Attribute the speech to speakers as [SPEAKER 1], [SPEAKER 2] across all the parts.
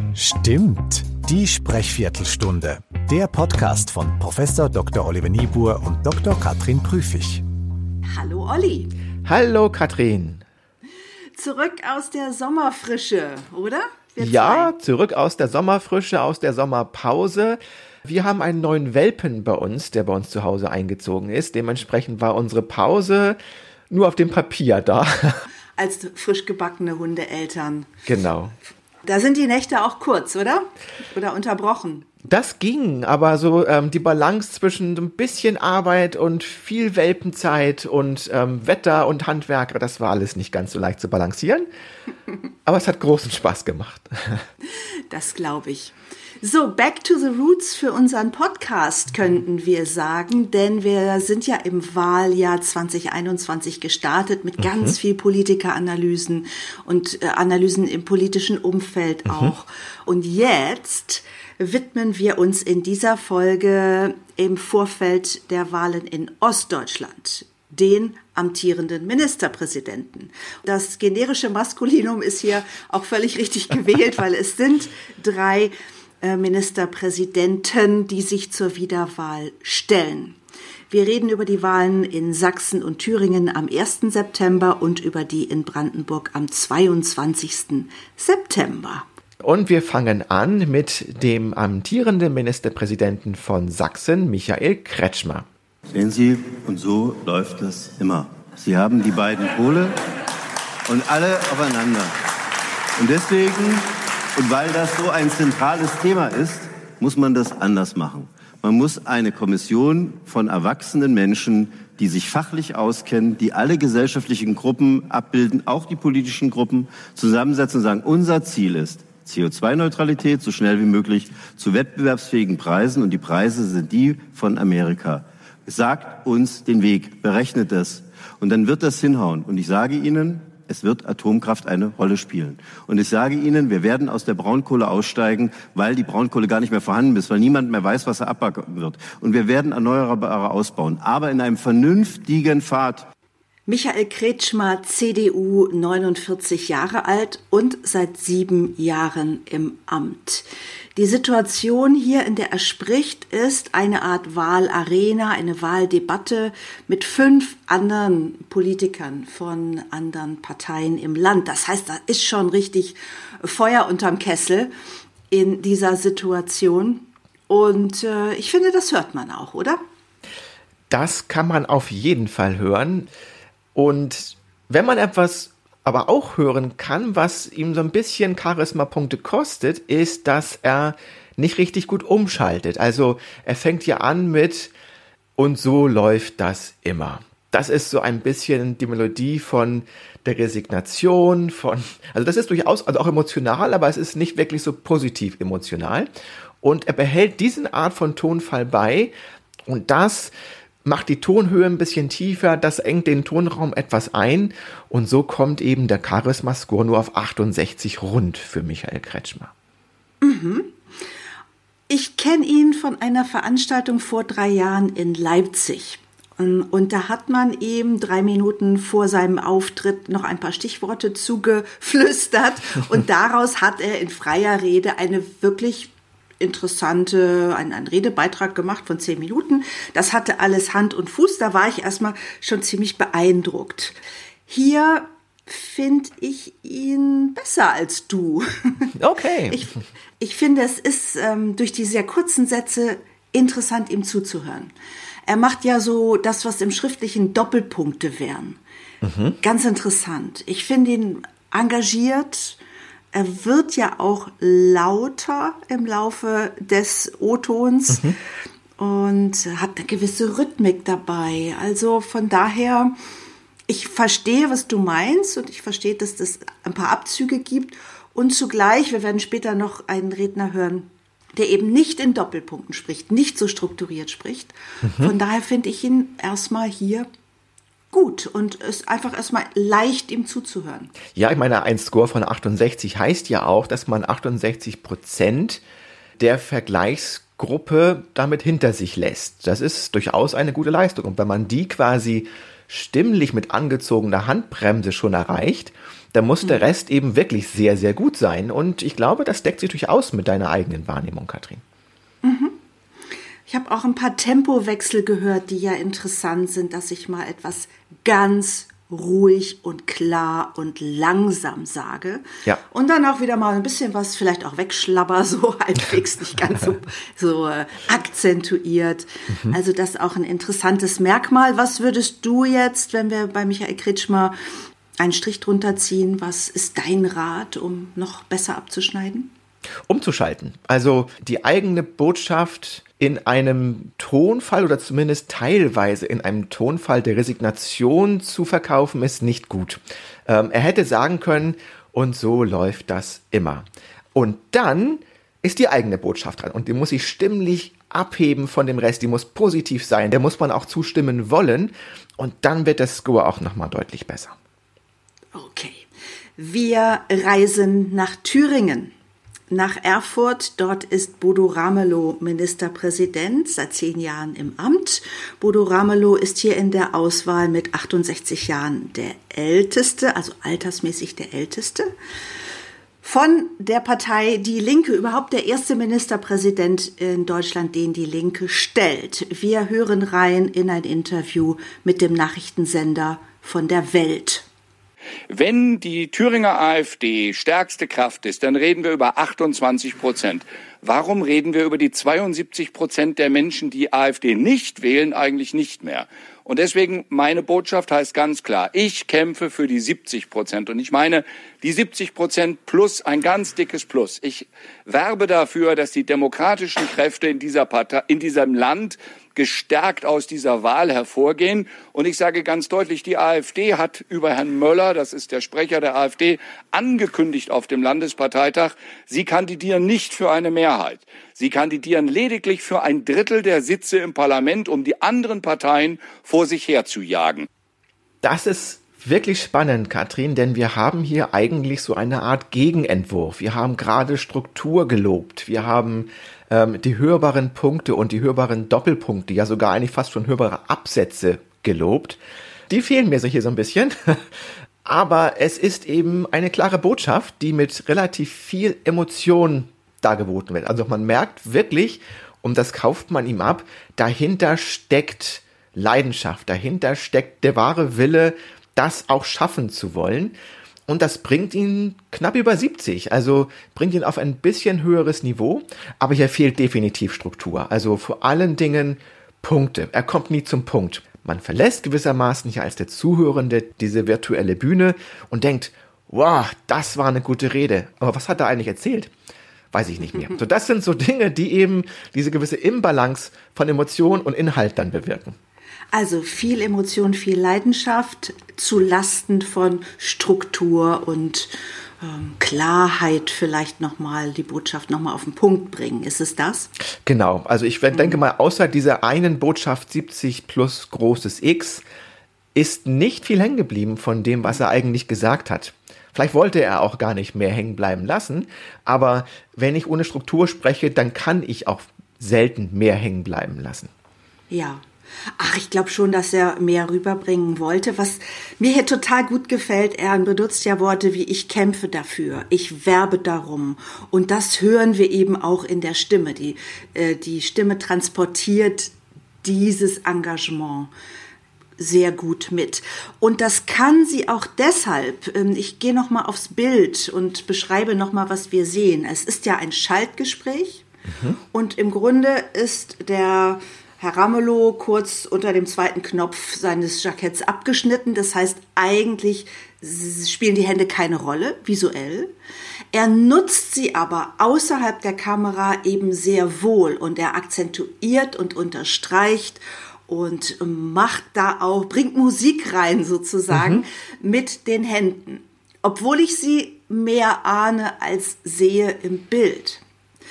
[SPEAKER 1] Stimmt, die Sprechviertelstunde. Der Podcast von Prof. Dr. Oliver Niebuhr und Dr. Katrin Prüfig.
[SPEAKER 2] Hallo Olli.
[SPEAKER 3] Hallo Katrin.
[SPEAKER 2] Zurück aus der Sommerfrische, oder?
[SPEAKER 3] Ja, zurück aus der Sommerfrische, aus der Sommerpause. Wir haben einen neuen Welpen bei uns, der bei uns zu Hause eingezogen ist. Dementsprechend war unsere Pause nur auf dem Papier da.
[SPEAKER 2] Als frisch gebackene Hundeeltern.
[SPEAKER 3] Genau.
[SPEAKER 2] Da sind die Nächte auch kurz, oder? Oder unterbrochen?
[SPEAKER 3] Das ging, aber so die Balance zwischen ein bisschen Arbeit und viel Welpenzeit und Wetter und Handwerker, das war alles nicht ganz so leicht zu balancieren. Aber es hat großen Spaß gemacht.
[SPEAKER 2] Das glaube ich. So, back to the roots für unseren Podcast könnten wir sagen, denn wir sind ja im Wahljahr 2021 gestartet mit ganz viel Politikeranalysen und Analysen im politischen Umfeld auch. Und jetzt widmen wir uns in dieser Folge im Vorfeld der Wahlen in Ostdeutschland den amtierenden Ministerpräsidenten. Das generische Maskulinum ist hier auch völlig richtig gewählt, weil es sind 3 Ministerpräsidenten, die sich zur Wiederwahl stellen. Wir reden über die Wahlen in Sachsen und Thüringen am 1. September und über die in Brandenburg am 22. September.
[SPEAKER 3] Und wir fangen an mit dem amtierenden Ministerpräsidenten von Sachsen, Michael Kretschmer.
[SPEAKER 4] Sehen Sie, und so läuft das immer. Sie haben die beiden Pole und alle aufeinander. Und deswegen, und weil das so ein zentrales Thema ist, muss man das anders machen. Man muss eine Kommission von erwachsenen Menschen, die sich fachlich auskennen, die alle gesellschaftlichen Gruppen abbilden, auch die politischen Gruppen, zusammensetzen und sagen, unser Ziel ist CO2-Neutralität, so schnell wie möglich, zu wettbewerbsfähigen Preisen. Und die Preise sind die von Amerika. Sagt uns den Weg, berechnet das. Und dann wird das hinhauen. Und ich sage Ihnen, es wird Atomkraft eine Rolle spielen. Und ich sage Ihnen, wir werden aus der Braunkohle aussteigen, weil die Braunkohle gar nicht mehr vorhanden ist, weil niemand mehr weiß, was er abbauen wird. Und wir werden Erneuerbare ausbauen, aber in einem vernünftigen Pfad.
[SPEAKER 2] Michael Kretschmer, CDU, 49 Jahre alt und seit 7 Jahren im Amt. Die Situation hier, in der er spricht, ist eine Art Wahlarena, eine Wahldebatte mit 5 anderen Politikern von anderen Parteien im Land. Das heißt, da ist schon richtig Feuer unterm Kessel in dieser Situation. Und ich finde, das hört man auch, oder?
[SPEAKER 3] Das kann man auf jeden Fall hören. Und wenn man etwas aber auch hören kann, was ihm so ein bisschen Charisma-Punkte kostet, ist, dass er nicht richtig gut umschaltet. Also er fängt ja an mit "und so läuft das immer". Das ist so ein bisschen die Melodie von der Resignation, also das ist durchaus also auch emotional, aber es ist nicht wirklich so positiv emotional. Und er behält diesen Art von Tonfall bei und das macht die Tonhöhe ein bisschen tiefer, das engt den Tonraum etwas ein und so kommt eben der Charisma-Score nur auf 68 rund für Michael Kretschmer.
[SPEAKER 2] Ich kenne ihn von einer Veranstaltung vor 3 Jahren in Leipzig. Und da hat man ihm 3 Minuten vor seinem Auftritt noch ein paar Stichworte zugeflüstert und daraus hat er in freier Rede eine wirklich interessante, einen Redebeitrag gemacht von 10 Minuten. Das hatte alles Hand und Fuß. Da war ich erstmal schon ziemlich beeindruckt. Hier finde ich ihn besser als du.
[SPEAKER 3] Okay.
[SPEAKER 2] Ich finde, es ist durch die sehr kurzen Sätze interessant, ihm zuzuhören. Er macht ja so das, was im Schriftlichen Doppelpunkte wären. Ganz interessant. Ich finde ihn engagiert. Er wird ja auch lauter im Laufe des O-Tons und hat eine gewisse Rhythmik dabei. Also von daher, ich verstehe, was du meinst und ich verstehe, dass es ein paar Abzüge gibt. Und zugleich, wir werden später noch einen Redner hören, der eben nicht in Doppelpunkten spricht, nicht so strukturiert spricht. Von daher finde ich ihn erstmal hier gut und ist einfach erstmal leicht, ihm zuzuhören.
[SPEAKER 3] Ja, ich meine, ein Score von 68 heißt ja auch, dass man 68% der Vergleichsgruppe damit hinter sich lässt. Das ist durchaus eine gute Leistung. Und wenn man die quasi stimmlich mit angezogener Handbremse schon erreicht, dann muss der Rest eben wirklich sehr, sehr gut sein. Und ich glaube, das deckt sich durchaus mit deiner eigenen Wahrnehmung, Katrin.
[SPEAKER 2] Ich habe auch ein paar Tempowechsel gehört, die ja interessant sind, dass ich mal etwas ganz ruhig und klar und langsam sage.
[SPEAKER 3] Ja.
[SPEAKER 2] Und dann auch wieder mal ein bisschen was vielleicht auch wegschlabber, so halbwegs nicht ganz so akzentuiert. Also das ist auch ein interessantes Merkmal. Was würdest du jetzt, wenn wir bei Michael Kretschmer einen Strich drunter ziehen, was ist dein Rat, um noch besser abzuschneiden?
[SPEAKER 3] Umzuschalten. Also die eigene Botschaft in einem Tonfall oder zumindest teilweise in einem Tonfall der Resignation zu verkaufen, ist nicht gut. Er hätte sagen können, und so läuft das immer. Und dann ist die eigene Botschaft dran und die muss sich stimmlich abheben von dem Rest, die muss positiv sein, der muss man auch zustimmen wollen und dann wird der Score auch nochmal deutlich besser.
[SPEAKER 2] Okay, wir reisen nach Thüringen. Nach Erfurt, dort ist Bodo Ramelow Ministerpräsident, seit 10 Jahren im Amt. Bodo Ramelow ist hier in der Auswahl mit 68 Jahren der Älteste, also altersmäßig der Älteste. Von der Partei Die Linke, überhaupt der erste Ministerpräsident in Deutschland, den die Linke stellt. Wir hören rein in ein Interview mit dem Nachrichtensender von der Welt.
[SPEAKER 5] Wenn die Thüringer AfD stärkste Kraft ist, dann reden wir über 28%. Warum reden wir über die 72% der Menschen, die AfD nicht wählen, eigentlich nicht mehr? Und deswegen, meine Botschaft heißt ganz klar, ich kämpfe für die 70%. Und ich meine, die 70% plus ein ganz dickes Plus. Ich werbe dafür, dass die demokratischen Kräfte in dieser Partei, in diesem Land gestärkt aus dieser Wahl hervorgehen. Und ich sage ganz deutlich, die AfD hat über Herrn Möller, das ist der Sprecher der AfD, angekündigt auf dem Landesparteitag, sie kandidieren nicht für eine Mehrheit. Sie kandidieren lediglich für 1/3 der Sitze im Parlament, um die anderen Parteien vor sich herzujagen.
[SPEAKER 3] Das ist wirklich spannend, Katrin, denn wir haben hier eigentlich so eine Art Gegenentwurf. Wir haben gerade Struktur gelobt. Wir haben die hörbaren Punkte und die hörbaren Doppelpunkte, ja sogar eigentlich fast schon hörbare Absätze gelobt. Die fehlen mir so hier so ein bisschen. Aber es ist eben eine klare Botschaft, die mit relativ viel Emotion dargeboten wird. Also man merkt wirklich, und das kauft man ihm ab, dahinter steckt Leidenschaft, dahinter steckt der wahre Wille, das auch schaffen zu wollen. Und das bringt ihn knapp über 70, also bringt ihn auf ein bisschen höheres Niveau. Aber hier fehlt definitiv Struktur, also vor allen Dingen Punkte. Er kommt nie zum Punkt. Man verlässt gewissermaßen hier als der Zuhörende diese virtuelle Bühne und denkt, wow, das war eine gute Rede. Aber was hat er eigentlich erzählt? Weiß ich nicht mehr. So, das sind so Dinge, die eben diese gewisse Imbalance von Emotion und Inhalt dann bewirken.
[SPEAKER 2] Also viel Emotion, viel Leidenschaft zu Lasten von Struktur und Klarheit, vielleicht nochmal die Botschaft nochmal auf den Punkt bringen. Ist es das?
[SPEAKER 3] Genau. Also ich denke mal, außer dieser einen Botschaft 70 plus großes X ist nicht viel hängen geblieben von dem, was er eigentlich gesagt hat. Vielleicht wollte er auch gar nicht mehr hängen bleiben lassen, aber wenn ich ohne Struktur spreche, dann kann ich auch selten mehr hängen bleiben lassen.
[SPEAKER 2] Ja. Ach, ich glaube schon, dass er mehr rüberbringen wollte. Was mir hier total gut gefällt, er benutzt ja Worte wie ich kämpfe dafür, ich werbe darum. Und das hören wir eben auch in der Stimme. Die Stimme transportiert dieses Engagement sehr gut mit. Und das kann sie auch deshalb, ich gehe nochmal aufs Bild und beschreibe nochmal, was wir sehen. Es ist ja ein Schaltgespräch und im Grunde ist der Herr Ramelow kurz unter dem zweiten Knopf seines Jacketts abgeschnitten. Das heißt, eigentlich spielen die Hände keine Rolle, visuell. Er nutzt sie aber außerhalb der Kamera eben sehr wohl und er akzentuiert und unterstreicht und macht da auch, bringt Musik rein sozusagen mit den Händen. Obwohl ich sie mehr ahne als sehe im Bild.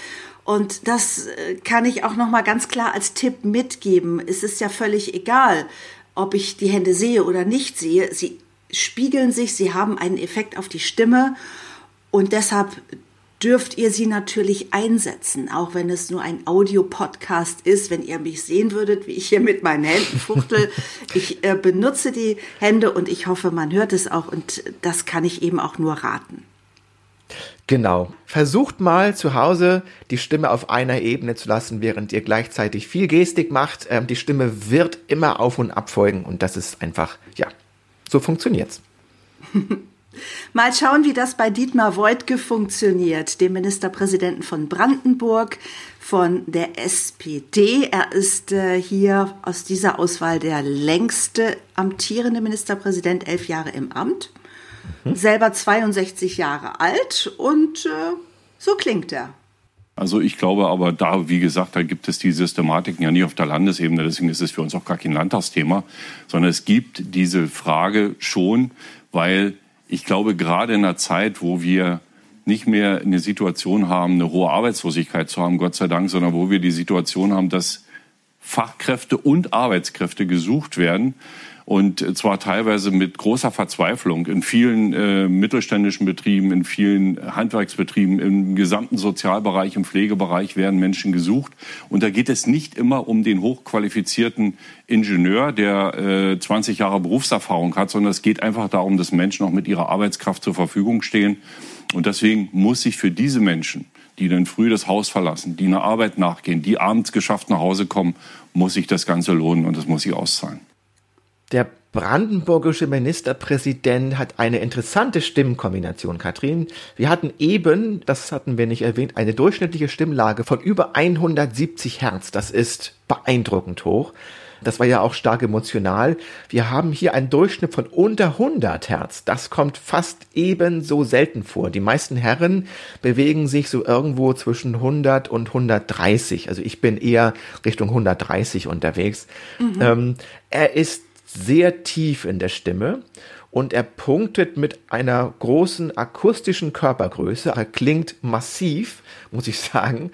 [SPEAKER 2] Und das kann ich auch noch mal ganz klar als Tipp mitgeben. Es ist ja völlig egal, ob ich die Hände sehe oder nicht sehe. Sie spiegeln sich, sie haben einen Effekt auf die Stimme und deshalb dürft ihr sie natürlich einsetzen, auch wenn es nur ein Audiopodcast ist. Wenn ihr mich sehen würdet, wie ich hier mit meinen Händen fuchtel. Ich benutze die Hände und ich hoffe, man hört es auch und das kann ich eben auch nur raten.
[SPEAKER 3] Genau. Versucht mal zu Hause die Stimme auf einer Ebene zu lassen, während ihr gleichzeitig viel Gestik macht. Die Stimme wird immer auf und ab folgen und das ist einfach, ja, so funktioniert's.
[SPEAKER 2] Mal schauen, wie das bei Dietmar Woidke funktioniert, dem Ministerpräsidenten von Brandenburg, von der SPD. Er ist hier aus dieser Auswahl der längste amtierende Ministerpräsident, 11 Jahre im Amt, selber 62 Jahre alt und so klingt er.
[SPEAKER 6] Also ich glaube aber da, wie gesagt, da gibt es die Systematiken ja nicht auf der Landesebene, deswegen ist es für uns auch gar kein Landtagsthema, sondern es gibt diese Frage schon, weil ich glaube, gerade in einer Zeit, wo wir nicht mehr eine Situation haben, eine hohe Arbeitslosigkeit zu haben, Gott sei Dank, sondern wo wir die Situation haben, dass Fachkräfte und Arbeitskräfte gesucht werden und zwar teilweise mit großer Verzweiflung in vielen mittelständischen Betrieben, in vielen Handwerksbetrieben, im gesamten Sozialbereich, im Pflegebereich werden Menschen gesucht. Und da geht es nicht immer um den hochqualifizierten Ingenieur, der 20 Jahre Berufserfahrung hat, sondern es geht einfach darum, dass Menschen auch mit ihrer Arbeitskraft zur Verfügung stehen. Und deswegen muss sich für diese Menschen, die dann früh das Haus verlassen, die einer Arbeit nachgehen, die abends geschafft nach Hause kommen, muss sich das Ganze lohnen und das muss sich auszahlen.
[SPEAKER 3] Der brandenburgische Ministerpräsident hat eine interessante Stimmenkombination, Katrin. Wir hatten eben, das hatten wir nicht erwähnt, eine durchschnittliche Stimmlage von über 170 Hertz. Das ist beeindruckend hoch. Das war ja auch stark emotional. Wir haben hier einen Durchschnitt von unter 100 Hertz. Das kommt fast ebenso selten vor. Die meisten Herren bewegen sich so irgendwo zwischen 100 und 130. Also ich bin eher Richtung 130 unterwegs. Er ist sehr tief in der Stimme und er punktet mit einer großen akustischen Körpergröße. Er klingt massiv, muss ich sagen.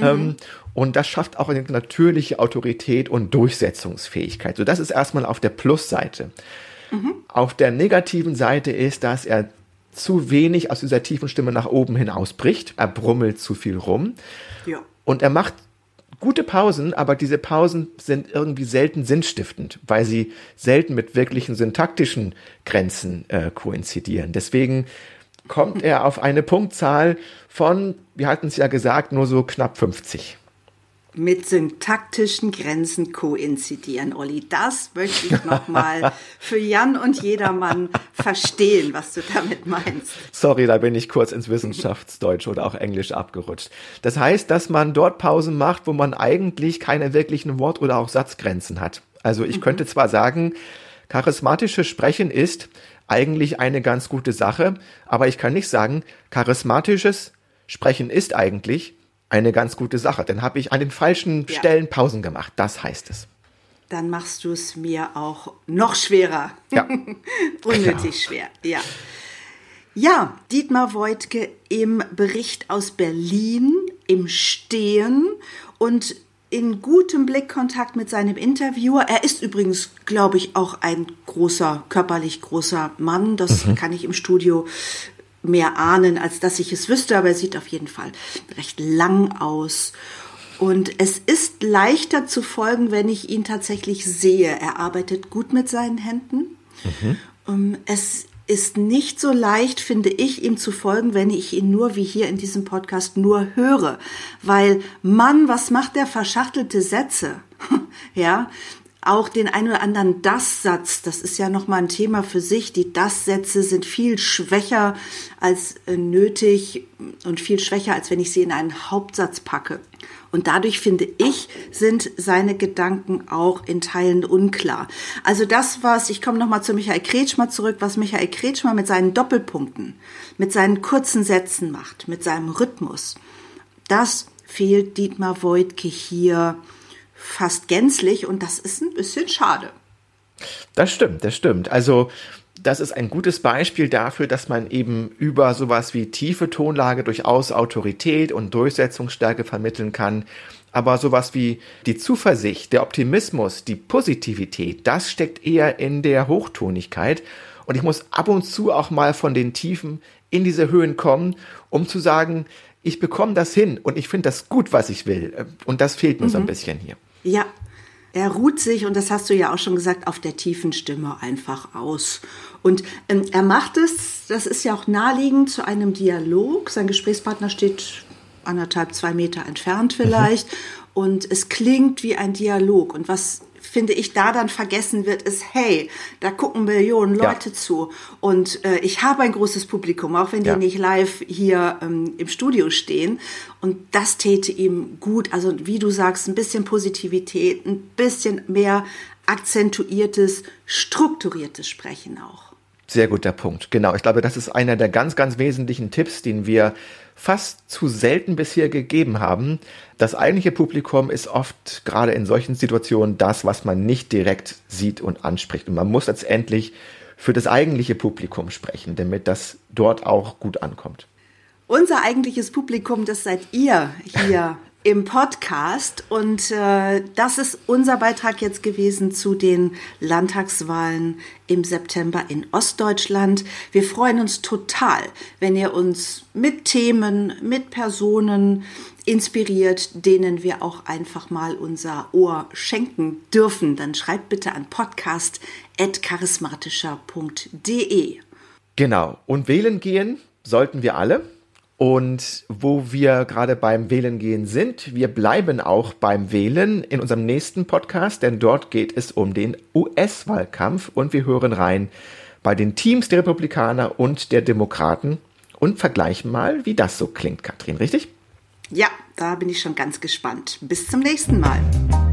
[SPEAKER 3] Und das schafft auch eine natürliche Autorität und Durchsetzungsfähigkeit. So, das ist erstmal auf der Plusseite. Auf der negativen Seite ist, dass er zu wenig aus dieser tiefen Stimme nach oben hin ausbricht. Er brummelt zu viel rum. Ja. Und er macht gute Pausen, aber diese Pausen sind irgendwie selten sinnstiftend, weil sie selten mit wirklichen syntaktischen Grenzen koinzidieren. Deswegen kommt er auf eine Punktzahl von, wir hatten es ja gesagt, nur so knapp 50.
[SPEAKER 2] Mit syntaktischen Grenzen koinzidieren, Olli. Das möchte ich nochmal für Jan und jedermann verstehen, was du damit meinst.
[SPEAKER 3] Sorry, da bin ich kurz ins Wissenschaftsdeutsch oder auch Englisch abgerutscht. Das heißt, dass man dort Pausen macht, wo man eigentlich keine wirklichen Wort- oder auch Satzgrenzen hat. Also ich könnte zwar sagen, charismatisches Sprechen ist eigentlich eine ganz gute Sache, aber ich kann nicht sagen, charismatisches Sprechen ist eigentlich eine ganz gute Sache. Dann habe ich an den falschen Stellen Pausen gemacht. Das heißt es.
[SPEAKER 2] Dann machst du es mir auch noch schwerer.
[SPEAKER 3] Ja.
[SPEAKER 2] Unnötig schwer, ja. Ja, Dietmar Woidke im Bericht aus Berlin, im Stehen und in gutem Blickkontakt mit seinem Interviewer. Er ist übrigens, glaube ich, auch ein körperlich großer Mann. Das kann ich im Studio mehr ahnen, als dass ich es wüsste, aber er sieht auf jeden Fall recht lang aus. Und es ist leichter zu folgen, wenn ich ihn tatsächlich sehe. Er arbeitet gut mit seinen Händen. Es ist nicht so leicht, finde ich, ihm zu folgen, wenn ich ihn nur, wie hier in diesem Podcast, nur höre. Weil, Mann, was macht der verschachtelte Sätze? Ja, auch den ein oder anderen Das-Satz, das ist ja nochmal ein Thema für sich. Die Das-Sätze sind viel schwächer als nötig und viel schwächer, als wenn ich sie in einen Hauptsatz packe. Und dadurch, finde ich, sind seine Gedanken auch in Teilen unklar. Also ich komme nochmal zu Michael Kretschmer zurück, was Michael Kretschmer mit seinen Doppelpunkten, mit seinen kurzen Sätzen macht, mit seinem Rhythmus. Das fehlt Dietmar Woidke hier fast gänzlich und das ist ein bisschen schade.
[SPEAKER 3] Das stimmt. Also das ist ein gutes Beispiel dafür, dass man eben über sowas wie tiefe Tonlage durchaus Autorität und Durchsetzungsstärke vermitteln kann. Aber sowas wie die Zuversicht, der Optimismus, die Positivität, das steckt eher in der Hochtonigkeit. Und ich muss ab und zu auch mal von den Tiefen in diese Höhen kommen, um zu sagen, ich bekomme das hin und ich finde das gut, was ich will. Und das fehlt mir so ein bisschen hier.
[SPEAKER 2] Ja, er ruht sich, und das hast du ja auch schon gesagt, auf der tiefen Stimme einfach aus. Und er macht es, das ist ja auch naheliegend, zu einem Dialog. Sein Gesprächspartner steht 1,5-2 Meter entfernt vielleicht. Und es klingt wie ein Dialog. Und was, finde ich, da dann vergessen wird, ist, hey, da gucken Millionen Leute zu. Und ich habe ein großes Publikum, auch wenn die nicht live hier im Studio stehen. Und das täte ihm gut. Also wie du sagst, ein bisschen Positivität, ein bisschen mehr akzentuiertes, strukturiertes Sprechen auch.
[SPEAKER 3] Sehr guter Punkt. Genau, ich glaube, das ist einer der ganz, ganz wesentlichen Tipps, den wir fast zu selten bisher gegeben haben. Das eigentliche Publikum ist oft gerade in solchen Situationen das, was man nicht direkt sieht und anspricht. Und man muss letztendlich für das eigentliche Publikum sprechen, damit das dort auch gut ankommt.
[SPEAKER 2] Unser eigentliches Publikum, das seid ihr hier im Podcast. Und das ist unser Beitrag jetzt gewesen zu den Landtagswahlen im September in Ostdeutschland. Wir freuen uns total, wenn ihr uns mit Themen, mit Personen inspiriert, denen wir auch einfach mal unser Ohr schenken dürfen. Dann schreibt bitte an podcast@charismatischer.de.
[SPEAKER 3] Genau. Und wählen gehen sollten wir alle. Und wo wir gerade beim Wählen gehen sind, wir bleiben auch beim Wählen in unserem nächsten Podcast, denn dort geht es um den US-Wahlkampf und wir hören rein bei den Teams der Republikaner und der Demokraten und vergleichen mal, wie das so klingt, Katrin, richtig?
[SPEAKER 2] Ja, da bin ich schon ganz gespannt. Bis zum nächsten Mal.